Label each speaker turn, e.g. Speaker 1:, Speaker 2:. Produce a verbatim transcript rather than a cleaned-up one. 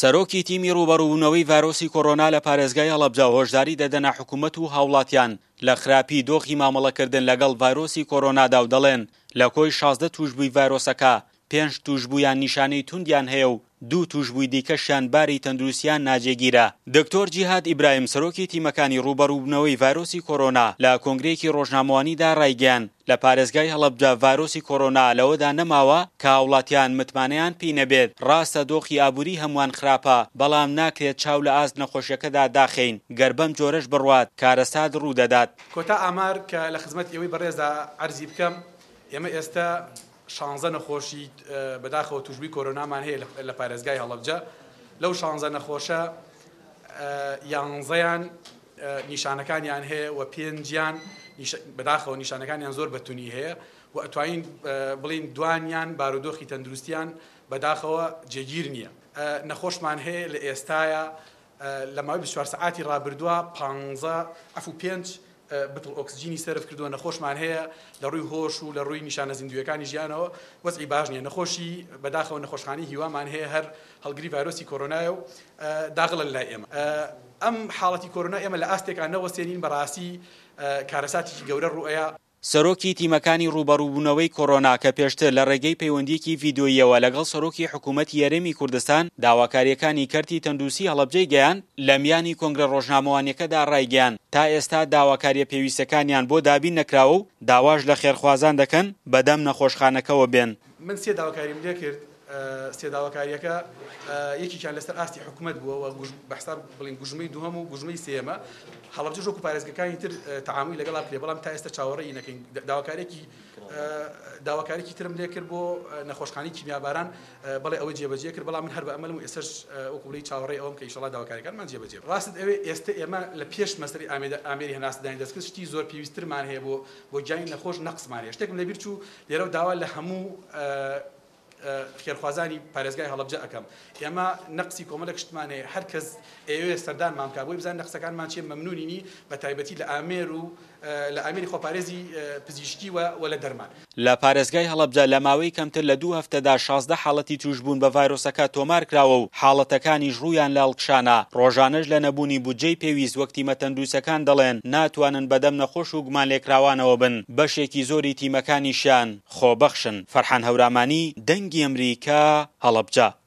Speaker 1: سەرۆکی تیمی ڕوبەڕووبوونەوەی ڤایرۆسی کۆڕۆنا لە پارێزگای هەڵەبجە هۆشداری دەدەنە حکوومەت و هاوڵاتیان لە خراپی دۆخی مامەڵەکردن لەگەڵ ڤایرۆسی کۆڕۆنادا و دەڵێن لە کۆی شازدە توشبووی ڤایرۆسەکە پێنج توشبوویان نیشانەی توندیان هەیە و دوو توشبووی دیکەشیان باری تەندروستیان ناجێگیرە. دکتۆر جیهاد ئیبراهیم سەرۆکی تیمەکانی ڕوبەڕووبوونەوەی ڤایرۆسی کۆڕۆنا لە کۆنگرێکی ڕۆژنامەوانیدا ڕایگەیاند لە پارێزگای هەڵەبجە ڤایرۆسی کۆڕۆنا لەوەدا نەماوە کە هاوڵاتیان متمانەیان پێی نەبێت. ڕاستە دۆخی ئابووری هەمووان خراپە، بەڵام ناکرێت چاو لە ئاست نەخۆشیەکەدا داخەین. گەر بەم جۆرەش بڕوات کارەسات ڕوودەدات.
Speaker 2: کۆتا ئامار کە لە خزمەت ئێوەی بەڕێزدا عەرزی بکەم، ئێمە ئێستا شانزە نەخۆشی بەداخەوە توشبووی کۆرۆنامان هەیە لە پارێزگای هەڵەبجە. لەو شانزە نەخۆشە یانزەیان نیشانەکانیان هەیە و پێنجیان بەداخەوە نیشانەکانیان زۆر بەتونی هەیە و ئەتوانین بڵین دوانیان بارودۆخی تەندروستیان بەداخەوە جێگیر نییە. نەخۆشمان هەیە لە ئێستاە لە ماوەی بیست و چوار سەعاتی ڕابردووە پانزە ئەفو پێنج بتڵ ئۆکسجینی سەرف کردووە. نەخۆشمان هەیە لە ڕووی هۆش و لە ڕووی نیشانە زیندویەکانی ژیانەوە وەزعی باش نییە. نەخۆشی بەداخەوە نەخۆشخانەی هیوامان هەیە هەر هەڵگری ڤایرۆسی کۆڕۆنایە و داغڵە لای ئێمە. ئەم حاڵەتی کۆڕۆنا ئێمە لە ئاستێکان نەوەستێنین بەڕاستی کارەساتێکی گەورە ڕوئەیە.
Speaker 1: سەرۆکی تیمەکانی ڕوبەڕووبوونەوەی کۆڕۆنا کە پێشتر لە ڕێگەی پەیوەندیەکی ڤیدۆییەوە لەگەڵ سەرۆکی حکوومەتی یەرێمی کوردستان داواکاریەکانی کەرتی تەندروستی هەڵەبجەی گەیاند لە میانی کۆنگرە ڕۆژنامەوانیەکەدا ڕایگەیاند تا ئێستا داواکاریە پێویستەکانیان بۆ دابین نەکراوە و داواش لە خێرخوازان دەکەن بەدەم نەخۆشخانەکەەوە بێن.
Speaker 2: من سێ داواکاریم لێ کرد. سێ داواکاریەکە یەکیان لەسەر ئاستی حکوومەت بووە بەحساب بڵین گوژمەی دووهەم و گوژمەی سێمە. هەڵەبجە ژۆک و پارێزگەکانی تر تەعاملی لەگەڵا کرێ، بەڵام تا ئێستا چاوەڕێی نەکەین. داواکارێکی داواکارێکی ترم لێ کرد بۆ نەخۆشخانەی کیمیاباران، بەڵێ ئەوە جێبەجێ کرد، بەڵام من هەر بە ئەمەلم و ئێستاش وەکوڵی چاوەڕێی ئەوم کە ئینشەڵا داواکاریەکانمان جێبەجێ. ڕاست ئەوێ ئێستا ئێمە لە پێش مەسەری ئامێری هەناسەدانی دەستکرد شتی زۆر پێویستترمان هەیە بۆ بۆ گیانی نەخۆش نەقسمان هەیە. شتێکم لەبیر چوو لێرە داوا لە هەموو خێرخوازانی پارێزگای هەڵەبجە ئەەکەم. ئێمە نەقسی کۆمەڵێک شتمان هەیە، هەر کەس ئێوێ سەردانمان بکات بۆی بزان نەقسەکانمان چیە، مەمنونینی بە تایبەتی لە ئامێر و لە ئامێری خۆپارێزی پزیشکی و لە دەرمان.
Speaker 1: لە پارێزگای هەڵەبجە لە ماوەی کەمتر لە دوو هەفتەدا شازدە حاڵەتی توشبوون بە ڤایرۆسەکە تۆمار کراوە و حاڵەتەکانیش ڕوویان لە هەڵکشانە. ڕۆژانەش لە نەبوونی بودجەی پێویست وەک تیمە تەندروستەکان دەڵێن ناتوانن بەدەم نەخۆش و گومان لێکراوانەوە بن. بەشێکی زۆری تیمەکانیشیان خۆبەخشن. فەرحان هەورامانی، دەنگی ئەمریکا، هەڵەبجە.